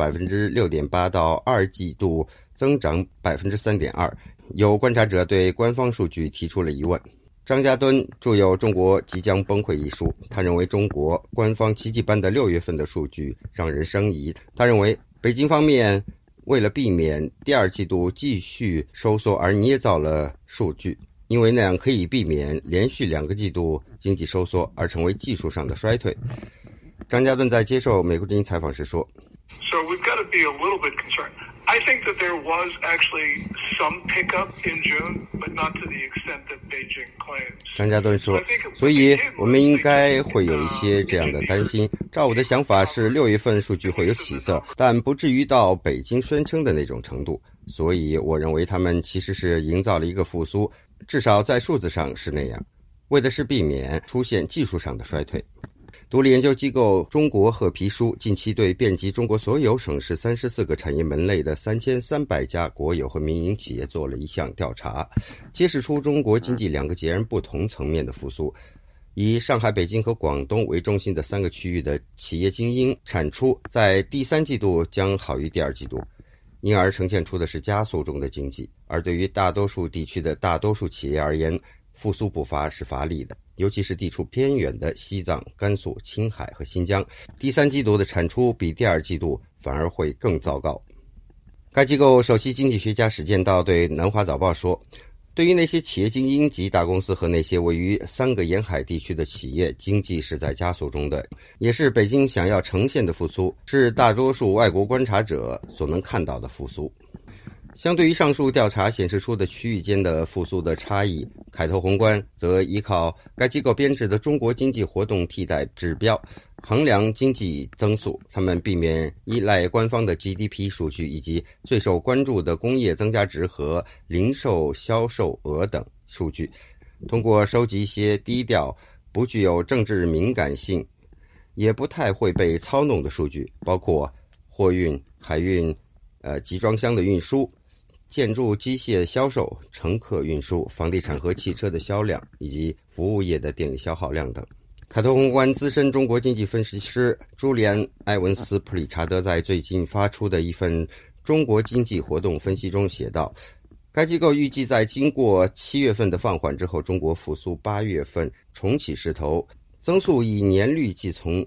6.8% 到二季度增长 3.2%， 有观察者对官方数据提出了疑问。张家敦著有《中国即将崩溃》一书，他认为中国官方奇迹般的6月份的数据让人生疑。他认为北京方面为了避免第二季度继续收缩而捏造了数据，因为那样可以避免连续2个季度经济收缩而成为技术上的衰退。张家敦在接受美国之音采访时说 So we've got to be a little bit concerned. I think that there was actually some pickup in June, but not to the extent that Beijing claims. 张家敦说，所以我们应该会有一些这样的担心。照我的想法是6月份数据会有起色，但不至于到北京宣称的那种程度。所以我认为他们其实是营造了一个复苏，至少在数字上是那样，为的是避免出现技术上的衰退。独立研究机构中国褐皮书近期对遍及中国所有省市34个产业门类的3300家国有和民营企业做了一项调查，揭示出中国经济2个截然不同层面的复苏。以上海、北京和广东为中心的3个区域的企业精英产出在第三季度将好于第二季度，因而呈现出的是加速中的经济。而对于大多数地区的大多数企业而言，复苏步伐是乏力的，尤其是地处偏远的西藏、甘肃、青海和新疆，第三季度的产出比第二季度反而会更糟糕。该机构首席经济学家史建道对南华早报说，对于那些企业精英及大公司和那些位于3个沿海地区的企业，经济是在加速中的，也是北京想要呈现的复苏，是大多数外国观察者所能看到的复苏。相对于上述调查显示出的区域间的复苏的差异，凯投宏观则依靠该机构编制的中国经济活动替代指标衡量经济增速，他们避免依赖官方的 GDP 数据以及最受关注的工业增加值和零售销售额等数据，通过收集一些低调、不具有政治敏感性，也不太会被操弄的数据，包括货运、海运、集装箱的运输、建筑机械销售、乘客运输、房地产和汽车的销量，以及服务业的电力消耗量等。凯投宏观资深中国经济分析师朱利安·埃文斯·普理查德在最近发出的一份中国经济活动分析中写道，该机构预计在经过7月份的放缓之后，中国复苏8月份重启势头，增速以年率计从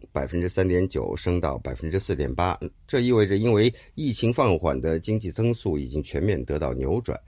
3.9% 升到 4.8%， 这意味着因为疫情放缓的经济增速已经全面得到扭转。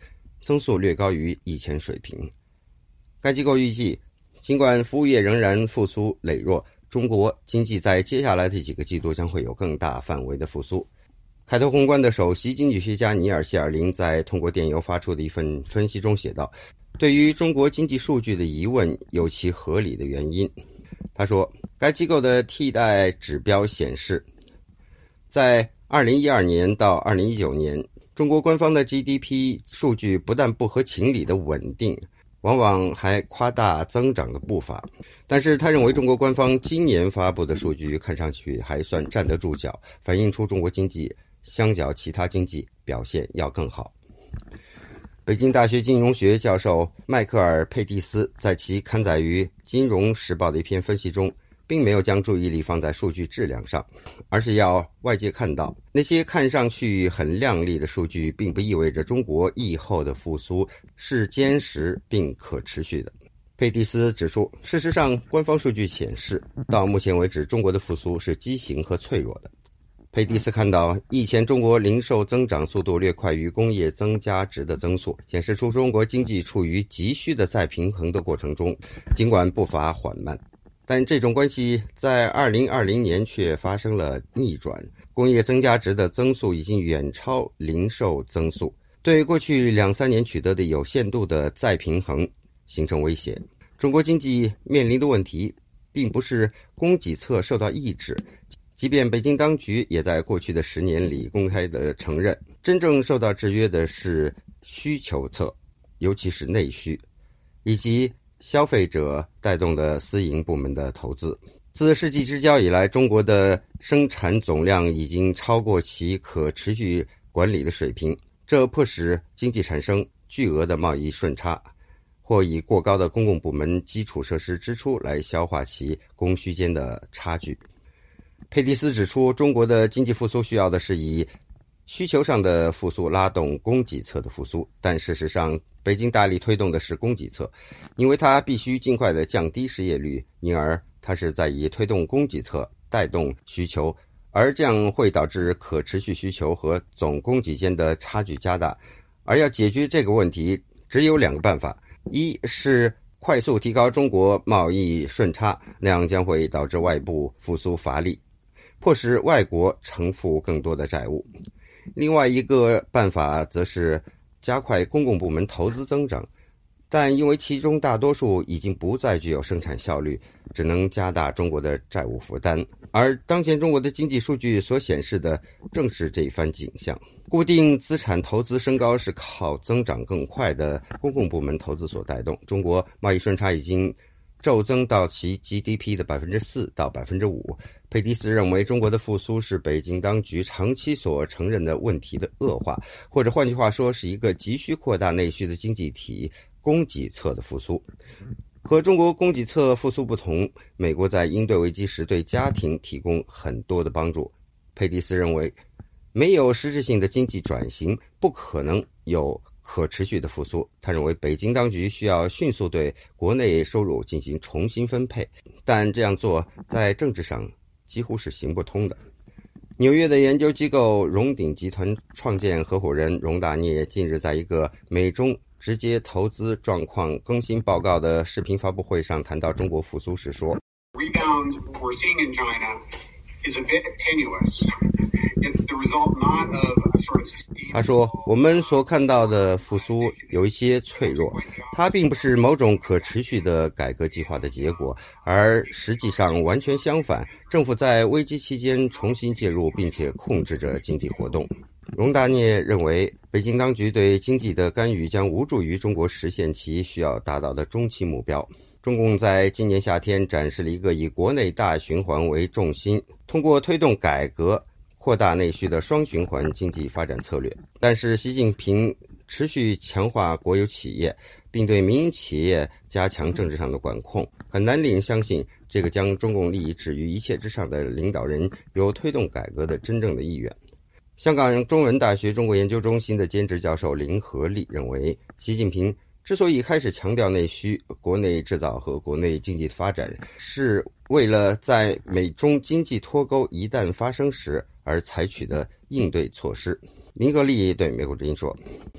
增速略高于以前水平。该机构预计，尽管服务业仍然复苏羸弱，中国经济在接下来的几个季度将会有更大范围的复苏。凯投宏观的首席经济学家尼尔·谢尔林在通过电邮发出的一份分析中写道，对于中国经济数据的疑问有其合理的原因。他说，该机构的替代指标显示，在2012年到2019年，中国官方的 GDP 数据不但不合情理的稳定，往往还夸大增长的步伐。但是他认为中国官方今年发布的数据看上去还算站得住脚，反映出中国经济相较其他经济表现要更好。北京大学金融学教授迈克尔·佩蒂斯在其刊载于《金融时报》的一篇分析中，并没有将注意力放在数据质量上，而是要外界看到，那些看上去很亮丽的数据并不意味着中国疫后的复苏是坚实并可持续的。佩蒂斯指出，事实上，官方数据显示，到目前为止，中国的复苏是畸形和脆弱的。佩蒂斯看到，疫前中国零售增长速度略快于工业增加值的增速，显示出中国经济处于急需的再平衡的过程中，尽管步伐缓慢。但这种关系在2020年却发生了逆转，工业增加值的增速已经远超零售增速，对过去2-3年取得的有限度的再平衡形成威胁。中国经济面临的问题并不是供给侧受到抑制，即便北京当局也在过去的10年里公开地承认，真正受到制约的是需求侧，尤其是内需，以及消费者带动的私营部门的投资。自世纪之交以来，中国的生产总量已经超过其可持续管理的水平，这迫使经济产生巨额的贸易顺差，或以过高的公共部门基础设施支出来消化其供需间的差距。佩蒂斯指出，中国的经济复苏需要的是以需求上的复苏拉动供给侧的复苏，但事实上，北京大力推动的是供给侧，因为它必须尽快地降低失业率，因而它是在以推动供给侧带动需求，而这样会导致可持续需求和总供给间的差距加大。而要解决这个问题，只有2个办法：一是快速提高中国贸易顺差，那样将会导致外部复苏乏力，迫使外国承负更多的债务；另外一个办法则是加快公共部门投资增长，但因为其中大多数已经不再具有生产效率，只能加大中国的债务负担。而当前中国的经济数据所显示的正是这一番景象。固定资产投资升高是靠增长更快的公共部门投资所带动，中国贸易顺差已经骤增到其 GDP 的 4% 到 5%。 佩蒂斯认为，中国的复苏是北京当局长期所承认的问题的恶化，或者换句话说，是一个急需扩大内需的经济体供给侧的复苏。和中国供给侧复苏不同，美国在应对危机时对家庭提供很多的帮助。佩蒂斯认为，没有实质性的经济转型，不可能有可持续的复苏。他认为北京当局需要迅速对国内收入进行重新分配，但这样做在政治上几乎是行不通的。纽约的研究机构荣鼎集团创建合伙人荣大聂近日在一个美中直接投资状况更新报告的视频发布会上谈到中国复苏时说， Rebound we're seeing in China is a bit tenuous. It's the result not of a sort of sustained... 他说，我们所看到的复苏有一些脆弱，它并不是某种可持续的改革计划的结果，而实际上完全相反，政府在危机期间重新介入并且控制着经济活动。荣大聂认为，北京当局对经济的干预将无助于中国实现其需要达到的中期目标。中共在今年夏天展示了一个以国内大循环为重心，通过推动改革扩大内需的双循环经济发展策略。但是习近平持续强化国有企业，并对民营企业加强政治上的管控，很难令人相信这个将中共利益置于一切之上的领导人有推动改革的真正的意愿。香港中文大学中国研究中心的兼职教授林和利认为，习近平之所以开始强调内需、国内制造和国内经济发展，是为了在美中经济脱钩一旦发生时而采取的应对措施。林和利对美国之音说，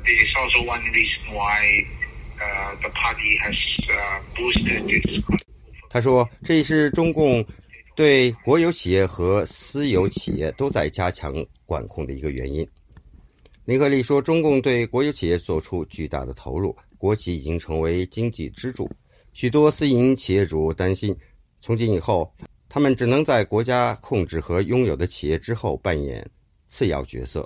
It's also one reason why the party has boosted its. 他说，这也是中共对国有企业和私有企业都在加强管控的一个原因。林鹤立说，中共对国有企业做出巨大的投入，国企已经成为经济支柱。许多私营企业主担心，从今以后，他们只能在国家控制和拥有的企业之后扮演次要角色。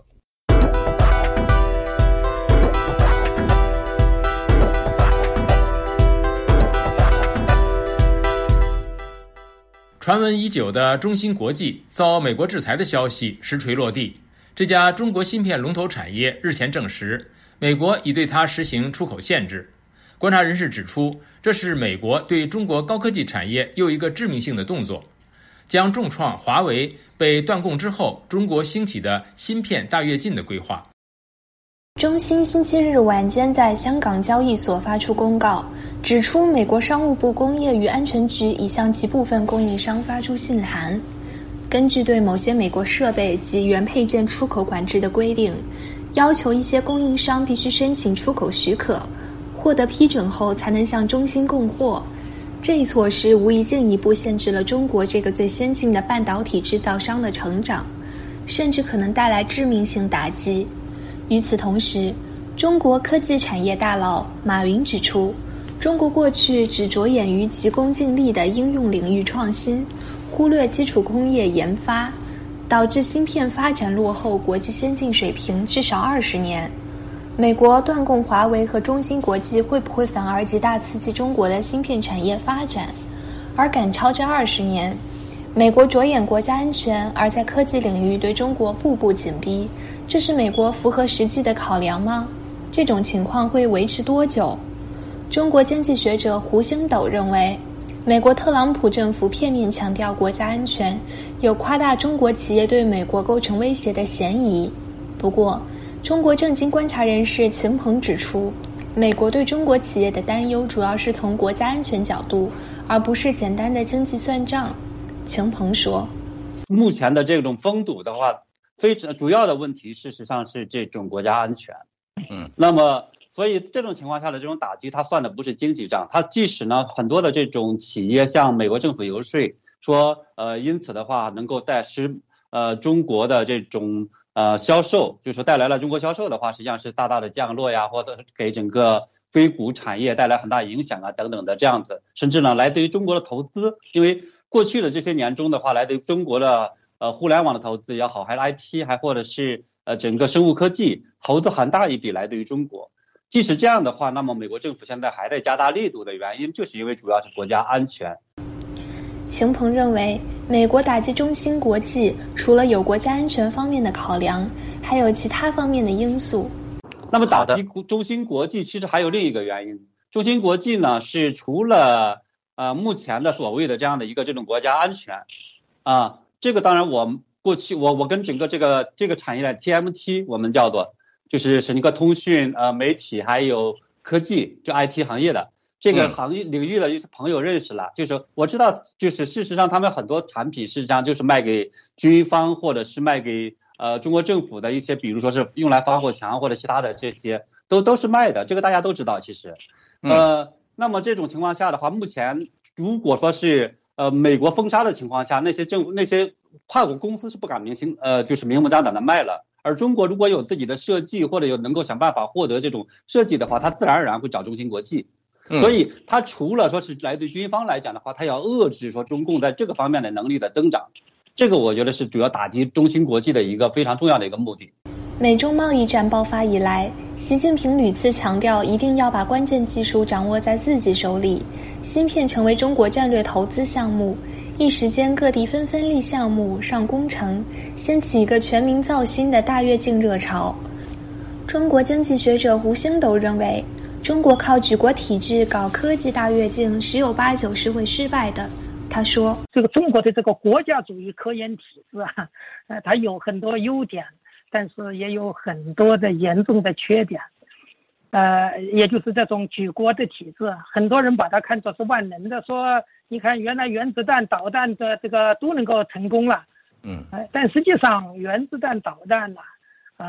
传闻已久的中芯国际遭美国制裁的消息实锤落地。这家中国芯片龙头产业日前证实，美国已对它实行出口限制。观察人士指出，这是美国对中国高科技产业又一个致命性的动作，将重创华为被断供之后中国兴起的芯片大跃进的规划。 中芯星期日晚间在香港交易所发出公告，指出美国商务部工业与安全局已向其部分供应商发出信函，根据对某些美国设备及原配件出口管制的规定，要求一些供应商必须申请出口许可，获得批准后才能向中芯供货。这一措施无疑进一步限制了中国这个最先进的半导体制造商的成长，甚至可能带来致命性打击。与此同时，中国科技产业大佬马云指出，中国过去只着眼于急功近利的应用领域创新，忽略基础工业研发，导致芯片发展落后国际先进水平至少20年。美国断供华为和中芯国际会不会反而极大刺激中国的芯片产业发展？而赶超这20年，美国着眼国家安全，而在科技领域对中国步步紧逼，这是美国符合实际的考量吗？这种情况会维持多久？中国经济学者胡星斗认为，美国特朗普政府片面强调国家安全，有夸大中国企业对美国构成威胁的嫌疑。不过，中国政经观察人士秦鹏指出，美国对中国企业的担忧主要是从国家安全角度，而不是简单的经济算账。秦鹏说， 目前的这种封堵的话，非常主要的问题事实上是这种国家安全。那么所以这种情况下的这种打击，它算的不是经济账，它即使呢很多的这种企业向美国政府游说说，因此的话能够使中国的这种销售，就是说带来了中国销售的话，实际上是大大的降落呀，或者给整个硅谷产业带来很大影响啊等等的这样子，甚至呢来对于中国的投资，因为过去的这些年中的话，来对于中国的互联网的投资也好，还是 IT， 还或者是整个生物科技投资很大一笔来对于中国。即使这样的话，那么美国政府现在还在加大力度的原因，就是因为主要是国家安全。 秦鹏认为，美国打击中芯国际除了有国家安全方面的考量，还有其他方面的因素。 那么打击中芯国际其实还有另一个原因，中芯国际呢是除了目前的所谓的这样的一个这种国家安全这个当然过去我跟整个这个产业链 TMT 我们叫做就是整个通讯媒体还有科技就 IT 行业的这个行业领域的一些朋友认识了，就是我知道就是事实上他们很多产品事实上就是卖给军方或者是卖给中国政府的一些，比如说是用来防火墙或者其他的这些都是卖的，这个大家都知道其实那么这种情况下的话，目前如果说是美国封杀的情况下，那些跨国公司是不敢就是明目张胆的卖了。而中国如果有自己的设计或者有能够想办法获得这种设计的话，它自然而然会找中芯国际。所以它除了说是来对军方来讲的话，它要遏制说中共在这个方面的能力的增长，这个我觉得是主要打击中芯国际的一个非常重要的一个目的。 美中贸易战爆发以来，习近平屡次强调一定要把关键技术掌握在自己手里，芯片成为中国战略投资项目。一时间各地纷纷立项目上工程，掀起一个全民造芯的大跃进热潮。中国经济学者胡星斗认为，中国靠举国体制搞科技大跃进十有八九是会失败的。他说， 这个中国的这个国家主义科研体制它有很多优点，但是也有很多的严重的缺点。也就是这种举国的体制，很多人把它看作是万能的，说你看原来原子弹导弹的这个都能够成功了，但实际上原子弹导弹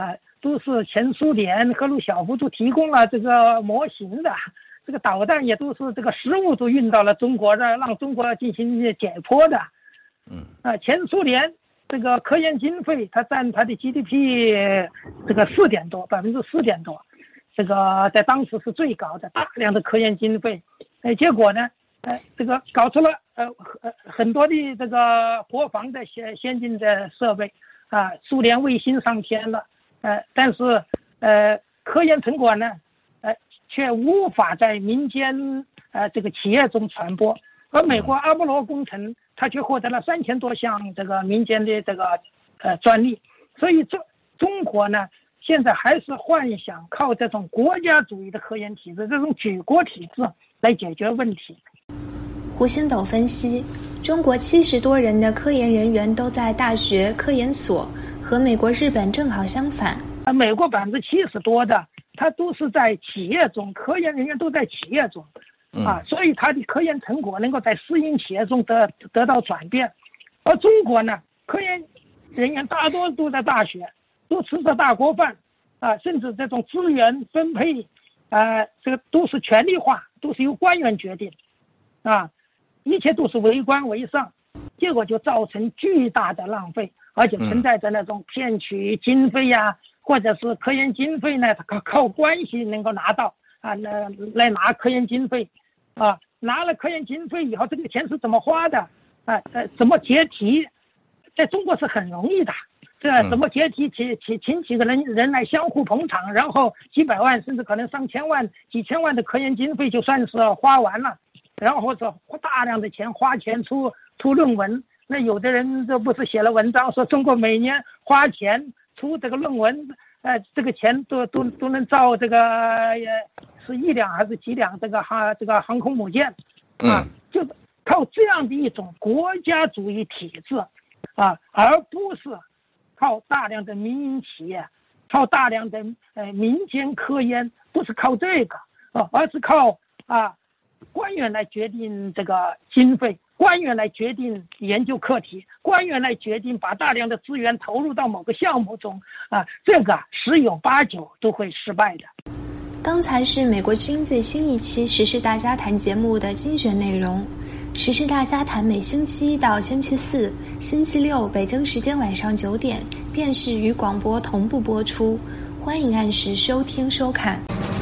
都是前苏联赫鲁晓夫都提供了这个模型的，这个导弹也都是这个实物都运到了中国的，让中国进行解剖的。前苏联这个科研经费，它占它的 GDP 这个4点多，4%多，这个在当时是最高的，大量的科研经费。结果呢，这个搞出了很多的这个国防的先进的设备啊，苏联卫星上天了，但是科研成果呢，却无法在民间这个企业中传播，而美国阿波罗工程，它却获得了3000多项这个民间的这个专利，所以中国呢，现在还是幻想靠这种国家主义的科研体制，这种举国体制来解决问题。 胡星斗分析，中国70多人的科研人员都在大学科研所，和美国、日本正好相反。 美国70%多的，他都是在企业中，科研人员都在企业中。所以他的科研成果能够在私营企业中得到转变，而中国呢，科研人员大多都在大学，都吃着大锅饭，甚至这种资源分配，这个都是权力化，都是由官员决定，一切都是为官为上，结果就造成巨大的浪费，而且存在着那种骗取经费呀，或者是科研经费呢，靠关系能够拿到来拿科研经费。拿了科研经费以后，这个钱是怎么花的？怎么结题？在中国是很容易的。怎么结题？请几个人来相互捧场，然后几百万甚至可能上千万、几千万的科研经费就算是花完了，然后或者大量的钱花钱出论文。那有的人这不是写了文章说中国每年花钱出这个论文，这个钱都能造这个是1辆还是几辆这个航空母舰就靠这样的一种国家主义体制而不是靠大量的民营企业，靠大量的民间科研，不是靠这个而是靠官员来决定这个经费，官员来决定研究课题，官员来决定把大量的资源投入到某个项目中这个10有8九都会失败的。 刚才是美国之音最新一期时事大家谈节目的精选内容。时事大家谈每星期1到星期4、星期6北京时间晚上9点，电视与广播同步播出，欢迎按时收听收看。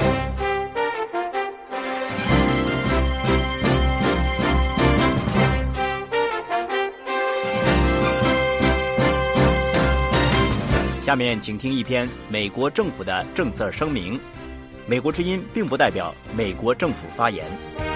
下面请听一篇美国政府的政策声明。美国之音并不代表美国政府发言。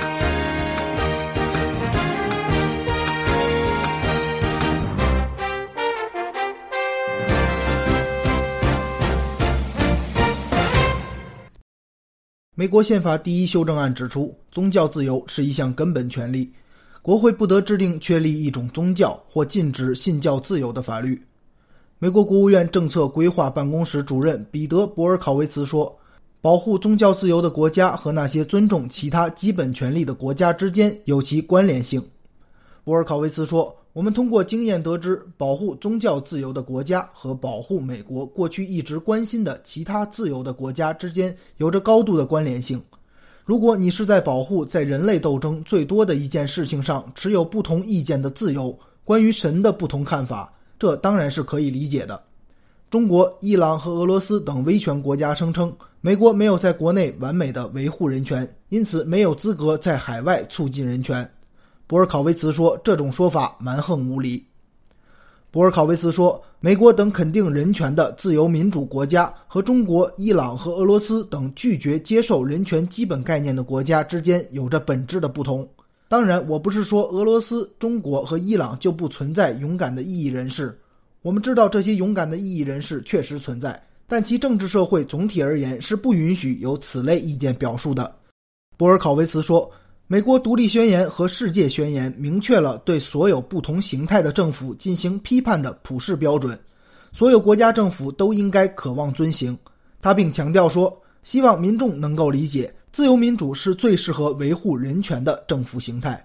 美国宪法第1修正案指出，宗教自由是一项根本权利，国会不得制定确立一种宗教或禁止信教自由的法律。美国国务院政策规划办公室主任彼得·博尔考维茨说，保护宗教自由的国家和那些尊重其他基本权利的国家之间有其关联性。博尔考维茨说，我们通过经验得知，保护宗教自由的国家和保护美国过去一直关心的其他自由的国家之间有着高度的关联性。如果你是在保护在人类斗争最多的一件事情上持有不同意见的自由，关于神的不同看法，这当然是可以理解的。中国、伊朗和俄罗斯等威权国家声称，美国没有在国内完美的维护人权，因此没有资格在海外促进人权。博尔考维茨说，这种说法蛮横无理。博尔考维茨说，美国等肯定人权的自由民主国家和中国、伊朗和俄罗斯等拒绝接受人权基本概念的国家之间有着本质的不同。当然，我不是说俄罗斯、中国和伊朗就不存在勇敢的异议人士。我们知道这些勇敢的异议人士确实存在，但其政治社会总体而言是不允许有此类意见表述的。博尔考维茨说，美国独立宣言和世界宣言明确了对所有不同形态的政府进行批判的普世标准，所有国家政府都应该渴望遵行。他并强调说，希望民众能够理解，自由民主是最适合维护人权的政府形态。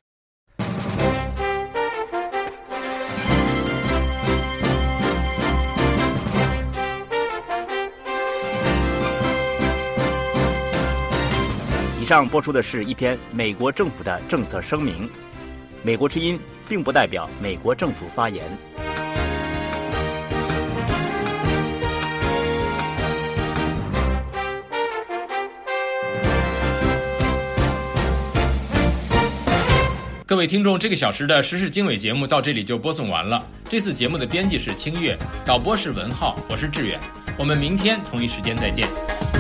上播出的是一篇美国政府的政策声明，美国之音并不代表美国政府发言。 各位听众，这个小时的时事经纬节目到这里就播送完了。这次节目的编辑是清月，导播是文浩，我是志远。我们明天同一时间再见。